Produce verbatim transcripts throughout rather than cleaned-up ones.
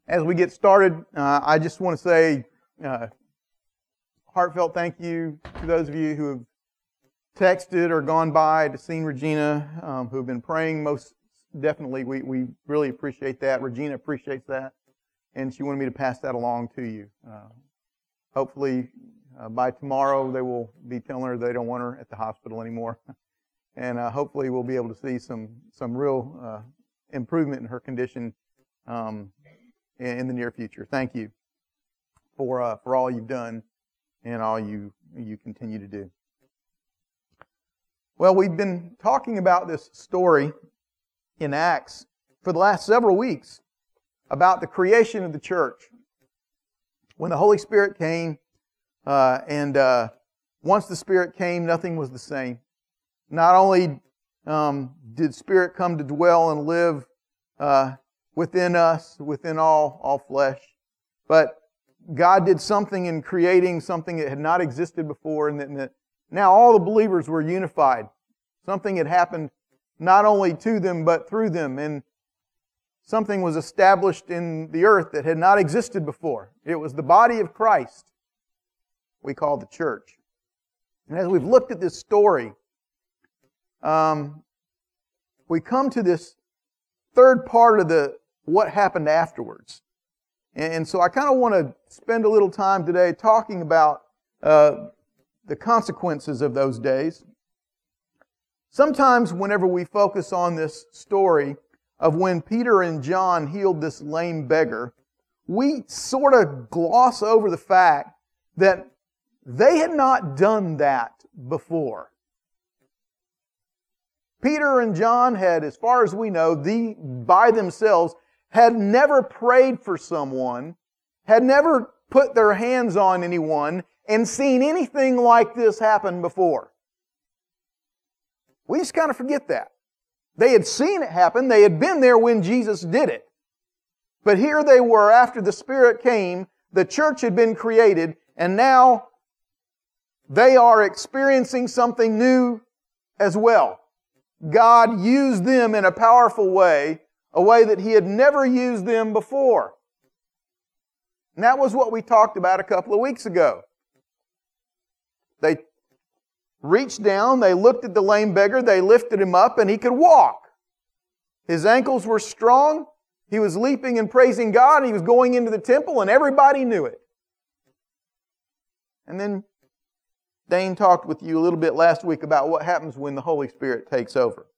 As we get started, uh, I just want to say uh, heartfelt thank you to those of you who have texted or gone by to see Regina, um, who have been praying. Most definitely, we, we really appreciate that. Regina appreciates that, and she wanted me to pass that along to you. Uh, hopefully, uh, by tomorrow, they will be telling her they don't want her at the hospital anymore, and uh, hopefully, we'll be able to see some some real uh, improvement in her condition Um, in the near future. Thank you for uh, for all you've done and all you you continue to do. Well, we've been talking about this story in Acts for the last several weeks about the creation of the church. When the Holy Spirit came, uh, and uh, once the Spirit came, nothing was the same. Not only um, did Spirit come to dwell and live uh, within us, within all, all flesh. But God did something in creating something that had not existed before, and that, and that now all the believers were unified. Something had happened not only to them, but through them, and something was established in the earth that had not existed before. It was the body of Christ we call the church. And as we've looked at this story, um, we come to this third part of the what happened afterwards. And so I kind of want to spend a little time today talking about uh, the consequences of those days. Sometimes whenever we focus on this story of when Peter and John healed this lame beggar, we sort of gloss over the fact that they had not done that before. Peter and John had, as far as we know, the, by themselves, had never prayed for someone, had never put their hands on anyone, and seen anything like this happen before. We just kind of forget that. They had seen it happen. They had been there when Jesus did it. But here they were after the Spirit came, the church had been created, and now they are experiencing something new as well. God used them in a powerful way, a way that He had never used them before. And that was what we talked about a couple of weeks ago. They reached down, they looked at the lame beggar, they lifted him up, and he could walk. His ankles were strong, he was leaping and praising God, he was going into the temple, and everybody knew it. And then Dane talked with you a little bit last week about what happens when the Holy Spirit takes over.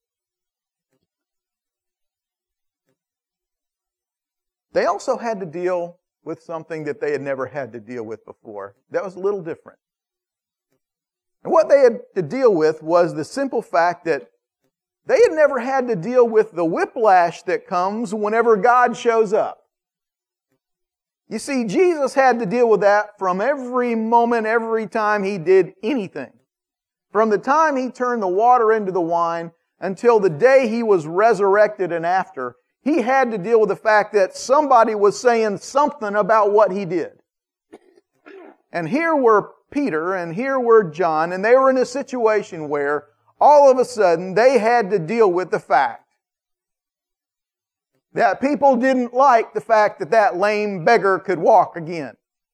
They also had to deal with something that they had never had to deal with before. That was a little different. And what they had to deal with was the simple fact that they had never had to deal with the whiplash that comes whenever God shows up. You see, Jesus had to deal with that from every moment, every time He did anything. From the time He turned the water into the wine until the day He was resurrected and after, He had to deal with the fact that somebody was saying something about what He did. And here were Peter and here were John, and they were in a situation where all of a sudden they had to deal with the fact that people didn't like the fact that that lame beggar could walk again.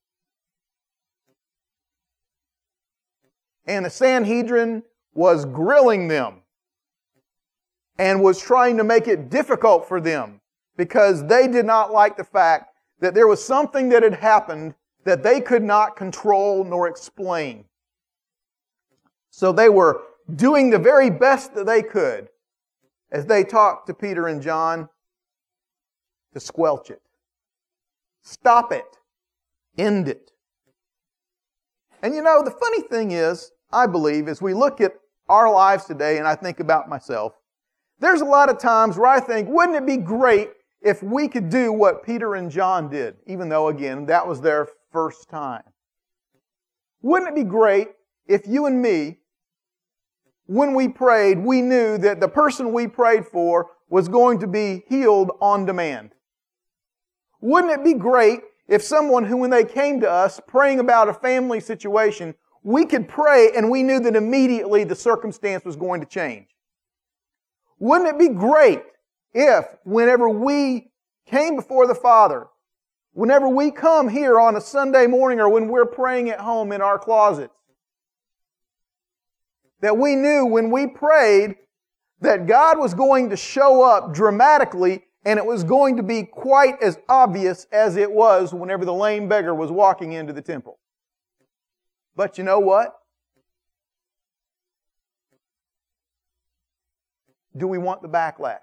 And the Sanhedrin was grilling them and was trying to make it difficult for them because they did not like the fact that there was something that had happened that they could not control nor explain. So they were doing the very best that they could as they talked to Peter and John to squelch it. Stop it. End it. And you know, the funny thing is, I believe, as we look at our lives today, and I think about myself, there's a lot of times where I think, wouldn't it be great if we could do what Peter and John did, even though, again, that was their first time? Wouldn't it be great if you and me, when we prayed, we knew that the person we prayed for was going to be healed on demand? Wouldn't it be great if someone who, when they came to us praying about a family situation, we could pray and we knew that immediately the circumstance was going to change? Wouldn't it be great if, whenever we came before the Father whenever we come here on a Sunday morning or when we're praying at home in our closets. That we knew when we prayed that God was going to show up dramatically, and it was going to be quite as obvious as it was whenever the lame beggar was walking into the temple. But you know what? Do we want the backlash?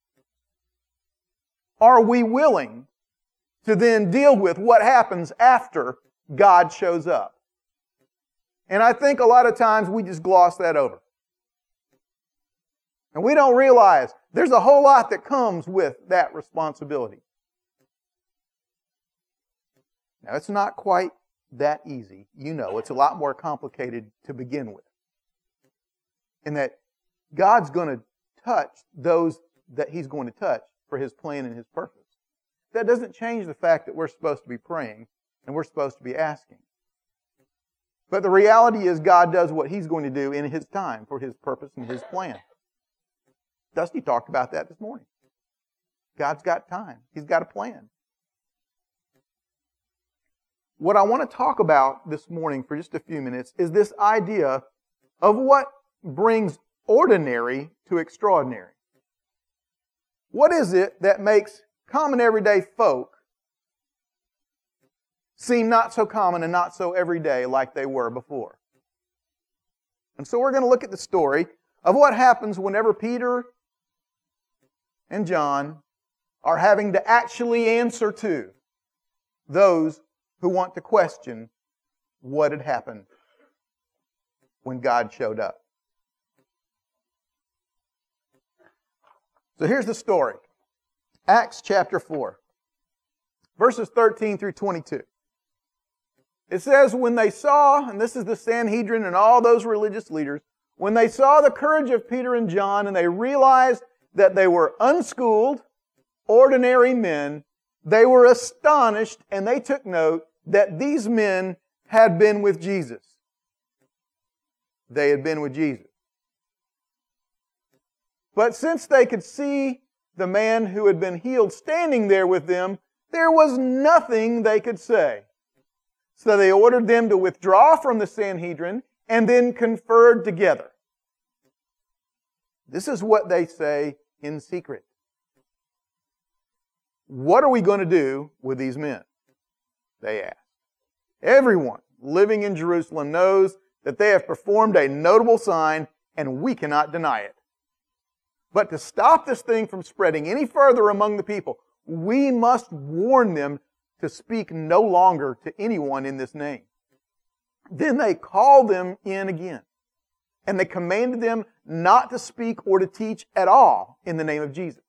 Are we willing to then deal with what happens after God shows up? And I think a lot of times we just gloss that over. And we don't realize there's a whole lot that comes with that responsibility. Now, it's not quite that easy. You know, it's a lot more complicated to begin with. In that God's going to touch those that He's going to touch for His plan and His purpose. That doesn't change the fact that we're supposed to be praying and we're supposed to be asking. But the reality is God does what He's going to do in His time for His purpose and His plan. Dusty talked about that this morning. God's got time. He's got a plan. What I want to talk about this morning for just a few minutes is this idea of what brings ordinary to extraordinary. What is it that makes common everyday folk seem not so common and not so everyday like they were before? And so we're going to look at the story of what happens whenever Peter and John are having to actually answer to those who want to question what had happened when God showed up. So here's the story. Acts chapter four, verses thirteen through twenty-two. It says, when they saw, and this is the Sanhedrin and all those religious leaders, when they saw the courage of Peter and John and they realized that they were unschooled, ordinary men, they were astonished and they took note that these men had been with Jesus. They had been with Jesus. But since they could see the man who had been healed standing there with them, there was nothing they could say. So they ordered them to withdraw from the Sanhedrin and then conferred together. This is what they say in secret. What are we going to do with these men? They ask. Everyone living in Jerusalem knows that they have performed a notable sign and we cannot deny it. But to stop this thing from spreading any further among the people, we must warn them to speak no longer to anyone in this name. Then they called them in again, and they commanded them not to speak or to teach at all in the name of Jesus.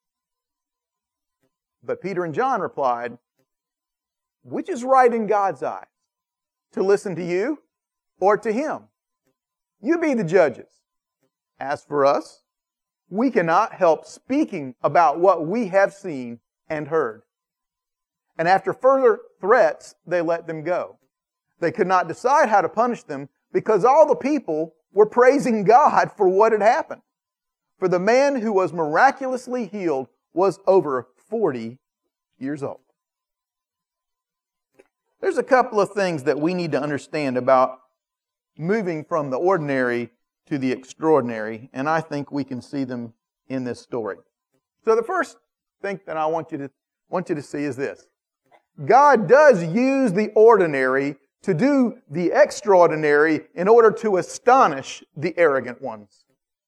But Peter and John replied, which is right in God's eyes, to listen to you or to Him? You be the judges. As for us, we cannot help speaking about what we have seen and heard. And after further threats, they let them go. They could not decide how to punish them because all the people were praising God for what had happened. For the man who was miraculously healed was over forty years old. There's a couple of things that we need to understand about moving from the ordinary to the extraordinary, and I think we can see them in this story. So the first thing that I want you to want you to see is this. God does use the ordinary to do the extraordinary in order to astonish the arrogant ones.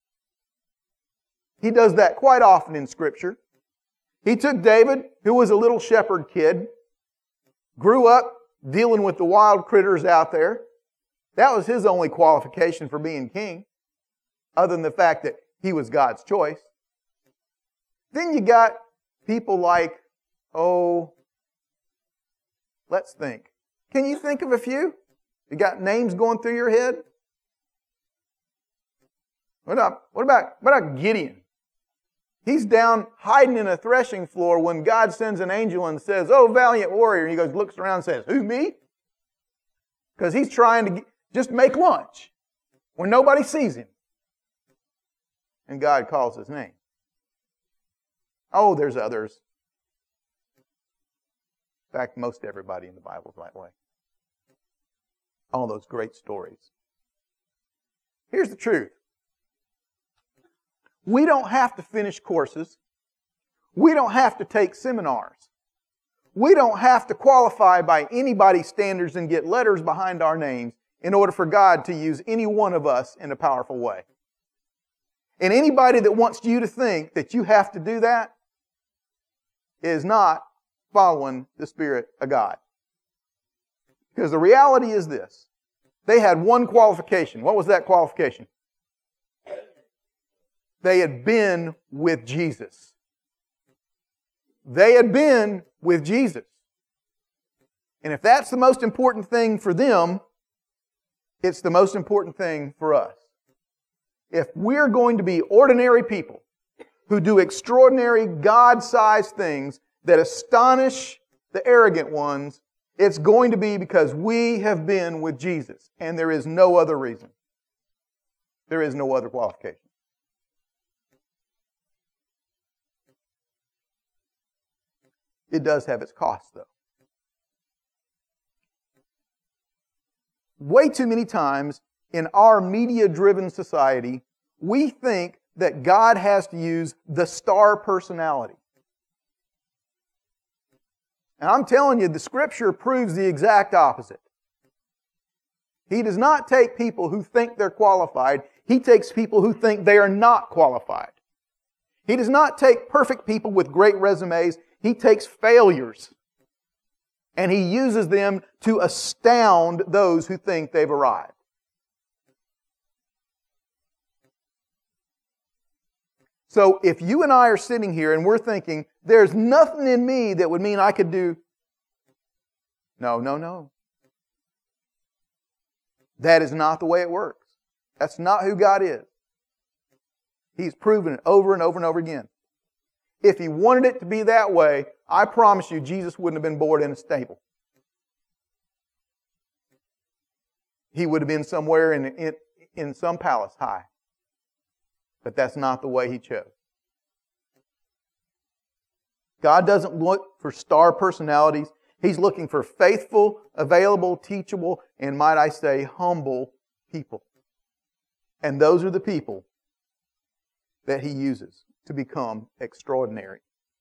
He does that quite often in Scripture. He took David, who was a little shepherd kid, grew up dealing with the wild critters out there. That was his only qualification for being king, other than the fact that he was God's choice. Then you got people like, oh, let's think. Can you think of a few? You got names going through your head? What about, what about, what about Gideon? He's down hiding in a threshing floor when God sends an angel and says, oh, valiant warrior. And he goes, looks around and says, who, me? Because he's trying to get, just make lunch when nobody sees him. And God calls his name. Oh, there's others. In fact, most everybody in the Bible is that way. All those great stories. Here's the truth. We don't have to finish courses. We don't have to take seminars. We don't have to qualify by anybody's standards and get letters behind our names in order for God to use any one of us in a powerful way. And anybody that wants you to think that you have to do that is not following the Spirit of God. Because the reality is this. They had one qualification. What was that qualification? They had been with Jesus. They had been with Jesus. And if that's the most important thing for them, it's the most important thing for us. If we're going to be ordinary people who do extraordinary God-sized things that astonish the arrogant ones, it's going to be because we have been with Jesus. And there is no other reason. There is no other qualification. It does have its costs, though. Way too many times in our media-driven society, we think that God has to use the star personality. And I'm telling you, the Scripture proves the exact opposite. He does not take people who think they're qualified. He takes people who think they are not qualified. He does not take perfect people with great resumes. He takes failures and He uses them to astound those who think they've arrived. So if you and I are sitting here and we're thinking, there's nothing in me that would mean I could do... No, no, no. That is not the way it works. That's not who God is. He's proven it over and over and over again. If He wanted it to be that way, I promise you Jesus wouldn't have been born in a stable. He would have been somewhere in, in, in some palace high. But that's not the way He chose. God doesn't look for star personalities. He's looking for faithful, available, teachable, and might I say, humble people. And those are the people that He uses to become extraordinary.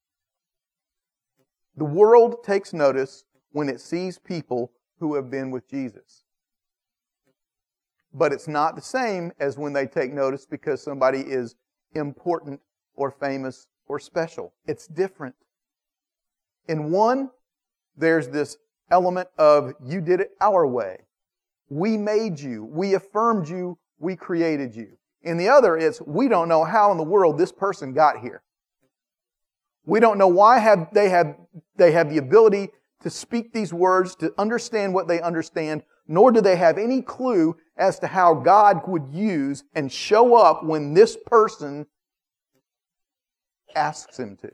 The world takes notice when it sees people who have been with Jesus. But it's not the same as when they take notice because somebody is important or famous or special. It's different. In one, there's this element of you did it our way. We made you. We affirmed you. We created you. In the other, it's we don't know how in the world this person got here. We don't know why have they have they have the ability to speak these words, to understand what they understand, nor do they have any clue as to how God would use and show up when this person asks Him to.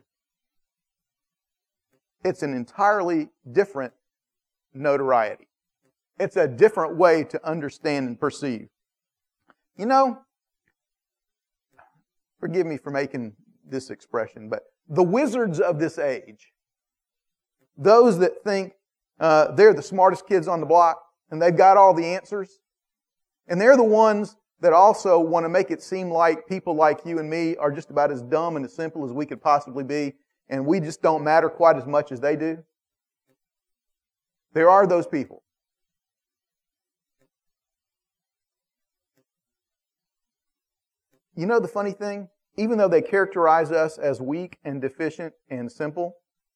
It's an entirely different notoriety. It's a different way to understand and perceive. You know, forgive me for making this expression, but the wizards of this age, those that think uh, they're the smartest kids on the block and they've got all the answers, and they're the ones that also want to make it seem like people like you and me are just about as dumb and as simple as we could possibly be, and we just don't matter quite as much as they do. There are those people. You know the funny thing? Even though they characterize us as weak and deficient and simple,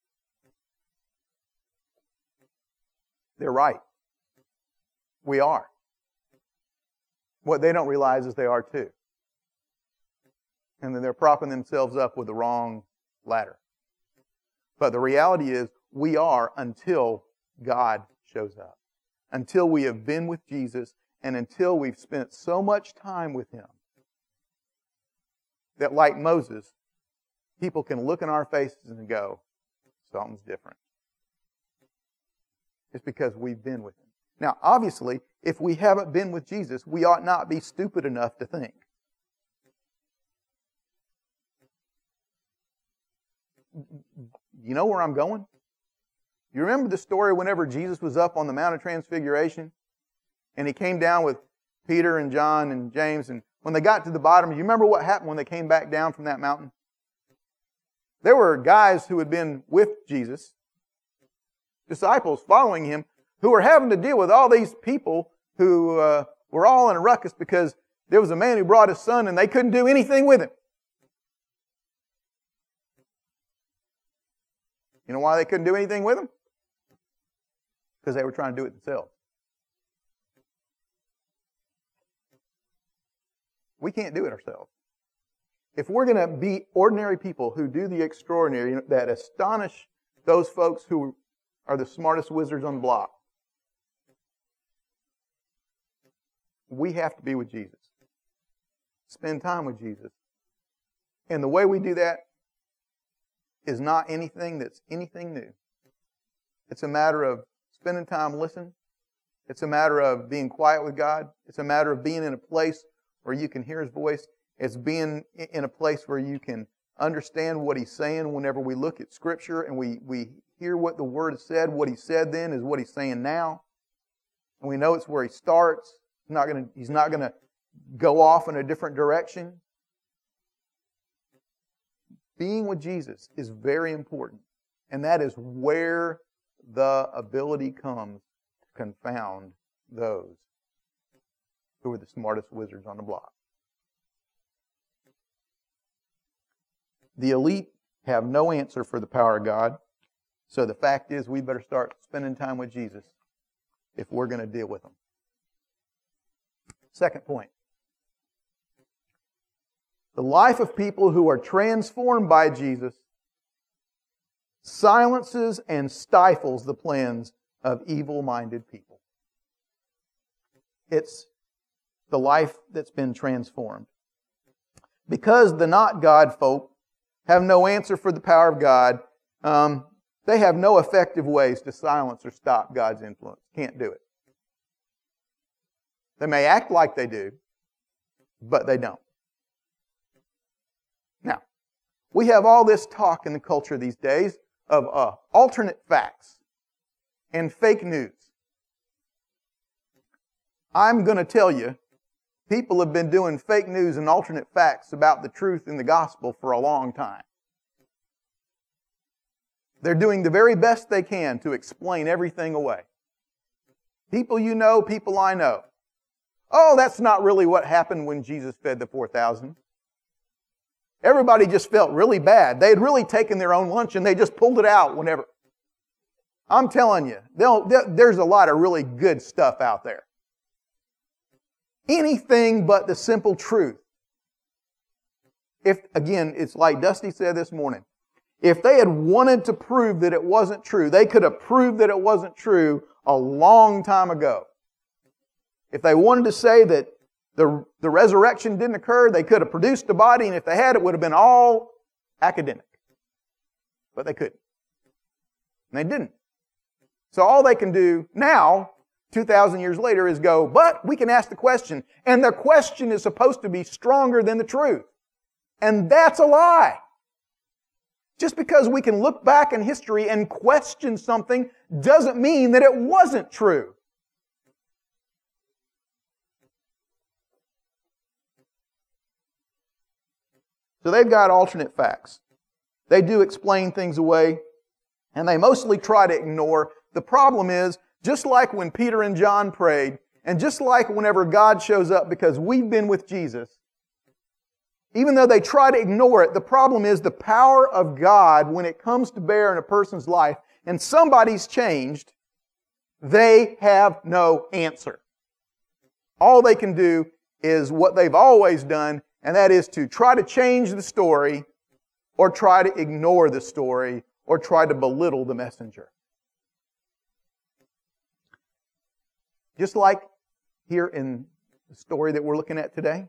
they're right. We are. What they don't realize is they are too. And then they're propping themselves up with the wrong ladder. But the reality is, we are until God shows up. Until we have been with Jesus and until we've spent so much time with Him that, like Moses, people can look in our faces and go, something's different. It's because we've been with Him. Now, obviously, if we haven't been with Jesus, we ought not be stupid enough to think. You know where I'm going? You remember the story whenever Jesus was up on the Mount of Transfiguration? And He came down with Peter and John and James. And when they got to the bottom, you remember what happened when they came back down from that mountain? There were guys who had been with Jesus, disciples following Him, who were having to deal with all these people who uh, were all in a ruckus because there was a man who brought his son and they couldn't do anything with him. You know why they couldn't do anything with him? Because they were trying to do it themselves. We can't do it ourselves. If we're going to be ordinary people who do the extraordinary, that astonish those folks who are the smartest wizards on the block, we have to be with Jesus. Spend time with Jesus. And the way we do that is not anything that's anything new. It's a matter of spending time listening. It's a matter of being quiet with God. It's a matter of being in a place where you can hear His voice. It's being in a place where you can understand what He's saying whenever we look at Scripture and we, we hear what the Word has said. What He said then is what He's saying now. And we know it's where He starts. He's not going to, he's not going to go off in a different direction. Being with Jesus is very important. And that is where the ability comes to confound those who are the smartest wizards on the block. The elite have no answer for the power of God. So the fact is, we better start spending time with Jesus if we're going to deal with them. Second point. The life of people who are transformed by Jesus silences and stifles the plans of evil-minded people. It's the life that's been transformed. Because the not God folk have no answer for the power of God, um, they have no effective ways to silence or stop God's influence. Can't do it. They may act like they do, but they don't. Now, we have all this talk in the culture these days of uh, alternate facts and fake news. I'm going to tell you, people have been doing fake news and alternate facts about the truth in the gospel for a long time. They're doing the very best they can to explain everything away. People you know, people I know. Oh, that's not really what happened when Jesus fed the four thousand. Everybody just felt really bad. They had really taken their own lunch and they just pulled it out whenever. I'm telling you, they'll, there's a lot of really good stuff out there. Anything but the simple truth. If, again, it's like Dusty said this morning, if they had wanted to prove that it wasn't true, they could have proved that it wasn't true a long time ago. If they wanted to say that the, the resurrection didn't occur, they could have produced a body, and if they had, it would have been all academic. But they couldn't. And they didn't. So all they can do now, two thousand years later, is go, but we can ask the question, and the question is supposed to be stronger than the truth. And that's a lie. Just because we can look back in history and question something doesn't mean that it wasn't true. So they've got alternate facts. They do explain things away, and they mostly try to ignore. The problem is, just like when Peter and John prayed, and just like whenever God shows up because we've been with Jesus, even though they try to ignore it, the problem is the power of God, when it comes to bear in a person's life, and somebody's changed, they have no answer. All they can do is what they've always done, and that is to try to change the story, or try to ignore the story, or try to belittle the messenger. Just like here in the story that we're looking at today,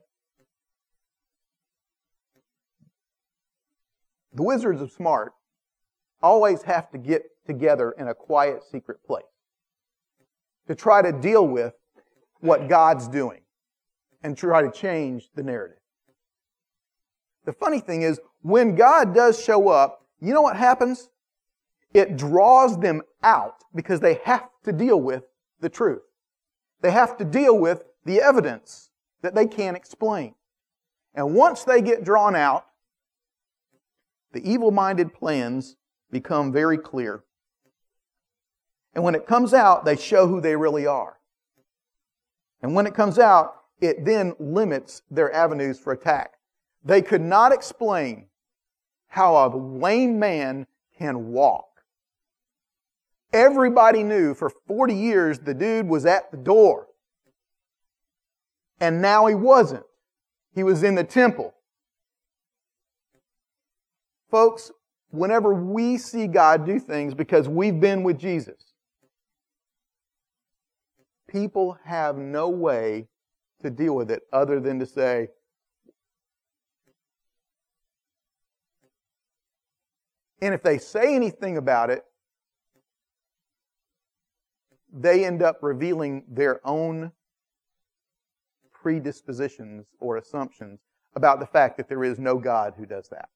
the wizards of smart always have to get together in a quiet, secret place to try to deal with what God's doing and try to change the narrative. The funny thing is, when God does show up, you know what happens? It draws them out because they have to deal with the truth. They have to deal with the evidence that they can't explain. And once they get drawn out, the evil-minded plans become very clear. And when it comes out, they show who they really are. And when it comes out, it then limits their avenues for attack. They could not explain how a lame man can walk. Everybody knew for forty years the dude was at the door. And now he wasn't. He was in the temple. Folks, whenever we see God do things because we've been with Jesus, people have no way to deal with it other than to say, and if they say anything about it, they end up revealing their own predispositions or assumptions about the fact that there is no God who does that.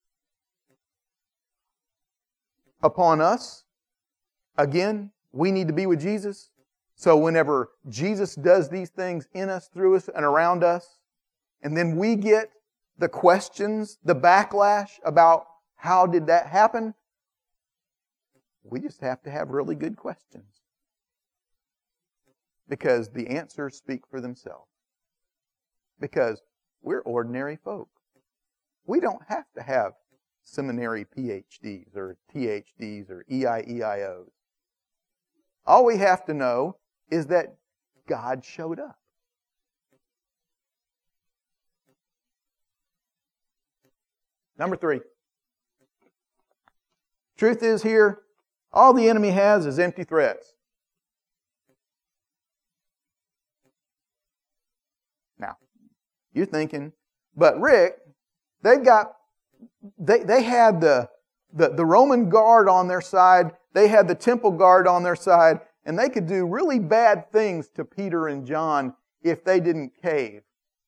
Upon us, again, we need to be with Jesus. So whenever Jesus does these things in us, through us, and around us, and then we get the questions, the backlash about how did that happen, we just have to have really good questions. Because the answers speak for themselves. Because we're ordinary folk. We don't have to have seminary P H Ds or T H Ds or E I E I Os. All we have to know is that God showed up. Number three. Truth is here, all the enemy has is empty threats. Now, you're thinking, but Rick, they've got, they, they had the, the, the Roman guard on their side, they had the temple guard on their side, and they could do really bad things to Peter and John if they didn't cave.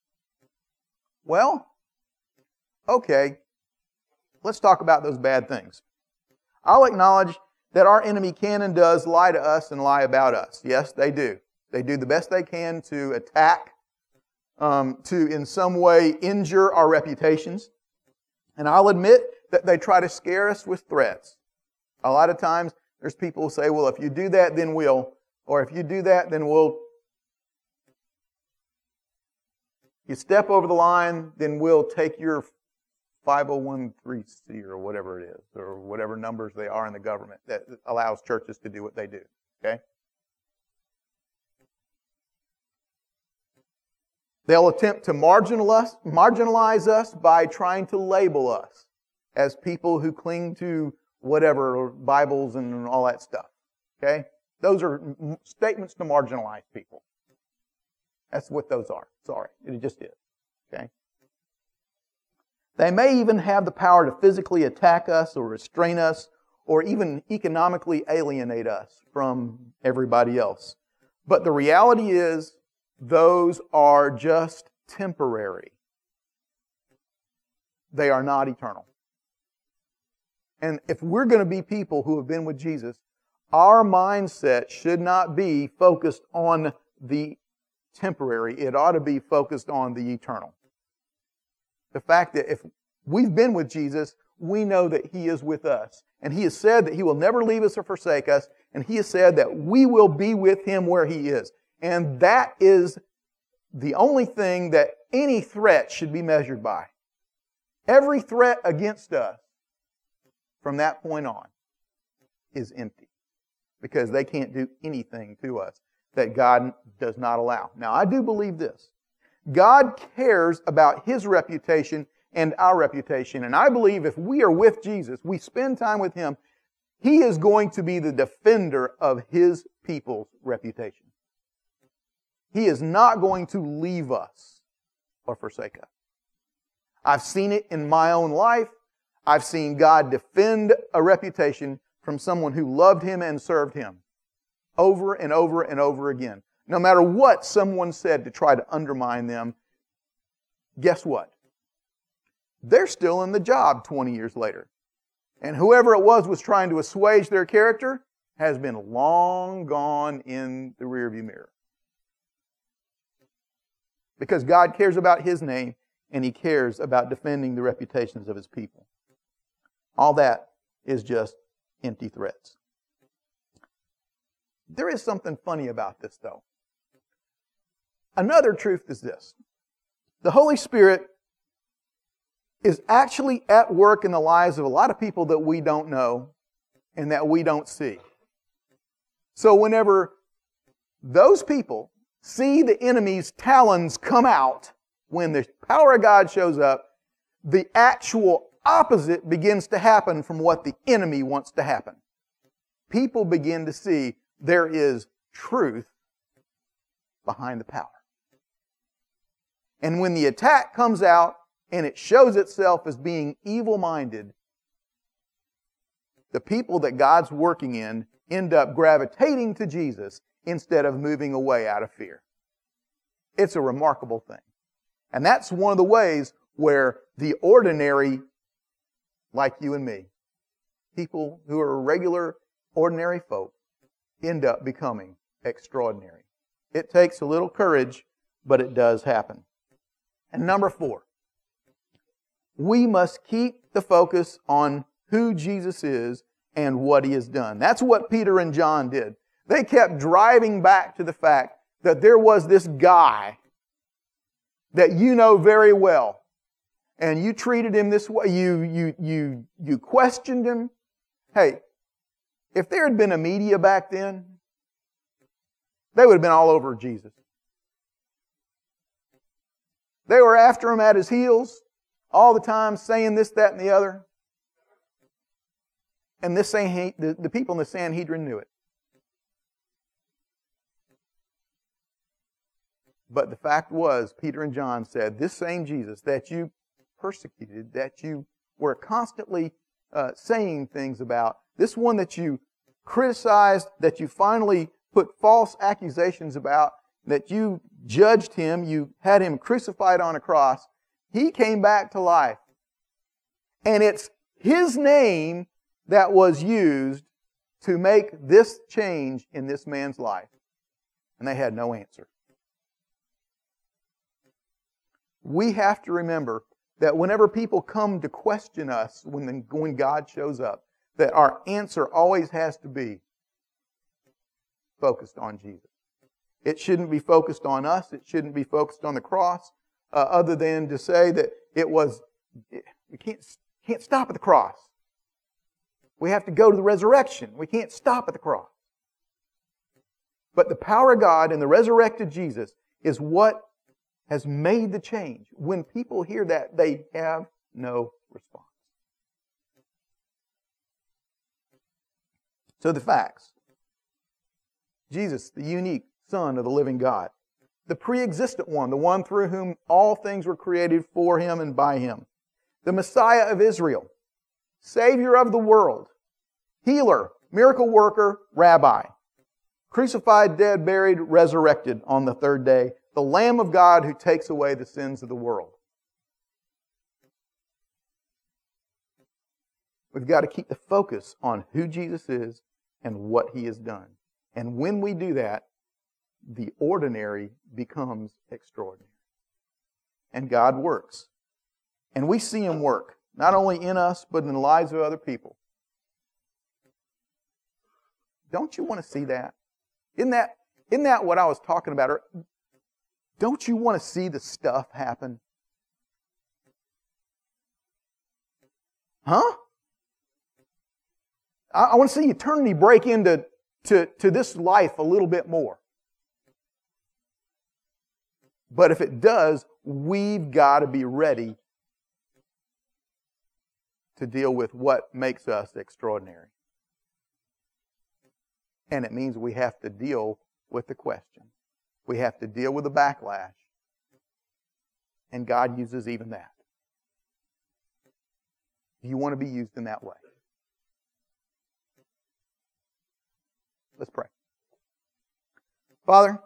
Well, okay, let's talk about those bad things. I'll acknowledge that our enemy can and does lie to us and lie about us. Yes, they do. They do the best they can to attack, um, to in some way injure our reputations. And I'll admit that they try to scare us with threats. A lot of times there's people who say, well, if you do that, then we'll, or if you do that, then we'll, you step over the line, then we'll take your five oh one c three or whatever it is, or whatever numbers they are in the government that allows churches to do what they do. Okay? They'll attempt to marginalize, marginalize us by trying to label us as people who cling to whatever, Bibles and all that stuff. Okay? Those are statements to marginalize people. That's what those are. Sorry. It just is. Okay? They may even have the power to physically attack us or restrain us or even economically alienate us from everybody else. But the reality is, those are just temporary. They are not eternal. And if we're going to be people who have been with Jesus, our mindset should not be focused on the temporary. It ought to be focused on the eternal. The fact that if we've been with Jesus, we know that He is with us. And He has said that He will never leave us or forsake us. And He has said that we will be with Him where He is. And that is the only thing that any threat should be measured by. Every threat against us from that point on is empty. Because they can't do anything to us that God does not allow. Now, I do believe this. God cares about His reputation and our reputation. And I believe if we are with Jesus, we spend time with Him, He is going to be the defender of His people's reputation. He is not going to leave us or forsake us. I've seen it in my own life. I've seen God defend a reputation from someone who loved Him and served Him over and over and over again. No matter what someone said to try to undermine them, guess what? They're still in the job twenty years later. And whoever it was was trying to assuage their character has been long gone in the rearview mirror. Because God cares about His name, and He cares about defending the reputations of His people. All that is just empty threats. There is something funny about this, though. Another truth is this. The Holy Spirit is actually at work in the lives of a lot of people that we don't know and that we don't see. So whenever those people see the enemy's talons come out, when the power of God shows up, the actual opposite begins to happen from what the enemy wants to happen. People begin to see there is truth behind the power. And when the attack comes out and it shows itself as being evil-minded, the people that God's working in end up gravitating to Jesus instead of moving away out of fear. It's a remarkable thing. And that's one of the ways where the ordinary, like you and me, people who are regular, ordinary folk, end up becoming extraordinary. It takes a little courage, but it does happen. And number four, we must keep the focus on who Jesus is and what He has done. That's what Peter and John did. They kept driving back to the fact that there was this guy that you know very well, and you treated him this way. You, you, you, you questioned him. Hey, if there had been a media back then, they would have been all over Jesus. They were after him at his heels all the time, saying this, that, and the other. And this the, the people in the Sanhedrin knew it. But the fact was, Peter and John said, this same Jesus that you persecuted, that you were constantly uh, saying things about, this one that you criticized, that you finally put false accusations about, that you judged Him, you had Him crucified on a cross, He came back to life. And it's His name that was used to make this change in this man's life. And they had no answer. We have to remember that whenever people come to question us, when, the, when God shows up, that our answer always has to be focused on Jesus. It shouldn't be focused on us. It shouldn't be focused on the cross, uh, other than to say that it was, we can't, can't stop at the cross. We have to go to the resurrection. We can't stop at the cross. But the power of God and the resurrected Jesus is what has made the change. When people hear that, they have no response. So the facts. Jesus, the unique Son of the living God. The pre-existent one, the one through whom all things were created for Him and by Him. The Messiah of Israel. Savior of the world. Healer, miracle worker, rabbi. Crucified, dead, buried, resurrected on the third day. The Lamb of God who takes away the sins of the world. We've got to keep the focus on who Jesus is and what He has done. And when we do that, the ordinary becomes extraordinary. And God works. And we see Him work, not only in us, but in the lives of other people. Don't you want to see that? Isn't that, isn't that what I was talking about? Don't you want to see the stuff happen? Huh? I, I want to see eternity break into to, to this life a little bit more. But if it does, we've got to be ready to deal with what makes us extraordinary. And it means we have to deal with the question. We have to deal with the backlash. And God uses even that. Do you want to be used in that way? Let's pray. Father,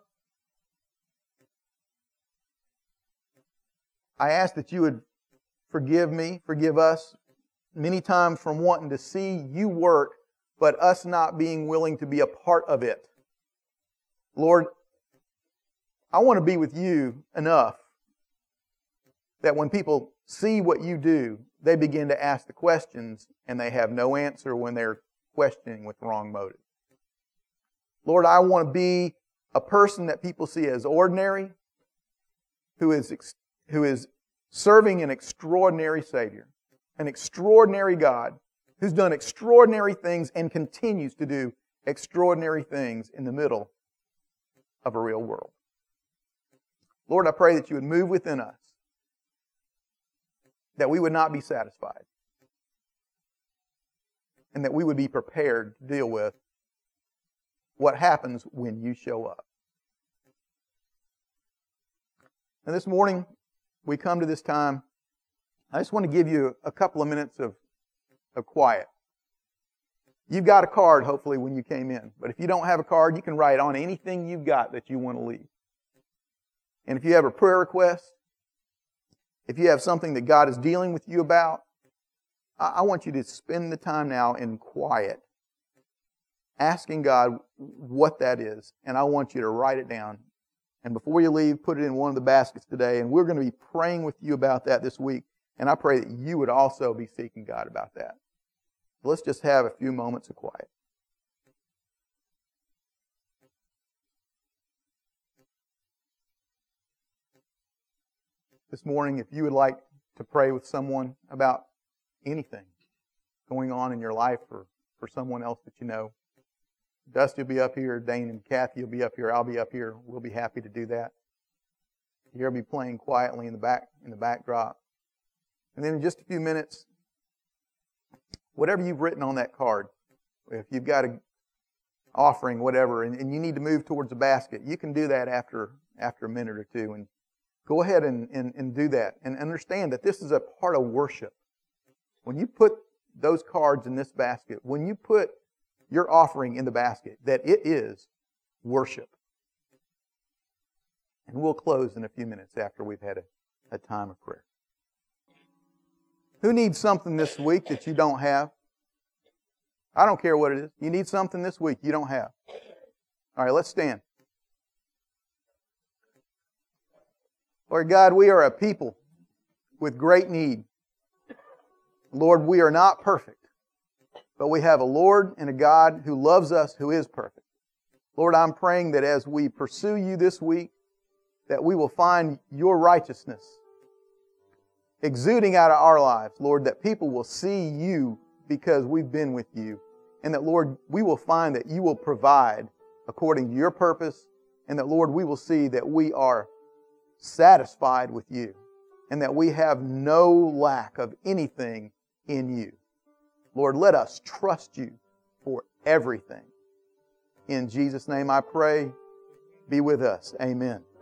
I ask that you would forgive me, forgive us, many times from wanting to see you work, but us not being willing to be a part of it. Lord, I want to be with you enough that when people see what you do, they begin to ask the questions and they have no answer when they're questioning with wrong motive. Lord, I want to be a person that people see as ordinary, who is, who is serving an extraordinary Savior, an extraordinary God, who's done extraordinary things and continues to do extraordinary things in the middle of a real world. Lord, I pray that you would move within us, that we would not be satisfied, and that we would be prepared to deal with what happens when you show up. And this morning, we come to this time, I just want to give you a couple of minutes of, of quiet. You've got a card, hopefully, when you came in. But if you don't have a card, you can write on anything you've got that you want to leave. And if you have a prayer request, if you have something that God is dealing with you about, I, I want you to spend the time now in quiet, asking God what that is. And I want you to write it down. And before you leave, put it in one of the baskets today. And we're going to be praying with you about that this week. And I pray that you would also be seeking God about that. So let's just have a few moments of quiet. This morning, if you would like to pray with someone about anything going on in your life or for someone else that you know, Dusty will be up here, Dane and Kathy will be up here, I'll be up here. We'll be happy to do that. You'll be playing quietly in the back, in the backdrop. And then in just a few minutes, whatever you've written on that card, if you've got an offering, whatever, and, and you need to move towards the basket, you can do that after after a minute or two. And go ahead and, and, and do that. And understand that this is a part of worship. When you put those cards in this basket, when you put your offering in the basket, that it is worship. And we'll close in a few minutes after we've had a, a time of prayer. Who needs something this week that you don't have? I don't care what it is. You need something this week you don't have. All right, let's stand. Lord God, we are a people with great need. Lord, we are not perfect, but we have a Lord and a God who loves us, who is perfect. Lord, I'm praying that as we pursue you this week, that we will find your righteousness exuding out of our lives, Lord, that people will see you because we've been with you. And that, Lord, we will find that you will provide according to your purpose. And that, Lord, we will see that we are satisfied with you. And that we have no lack of anything in you. Lord, let us trust you for everything. In Jesus' name I pray. Be with us. Amen.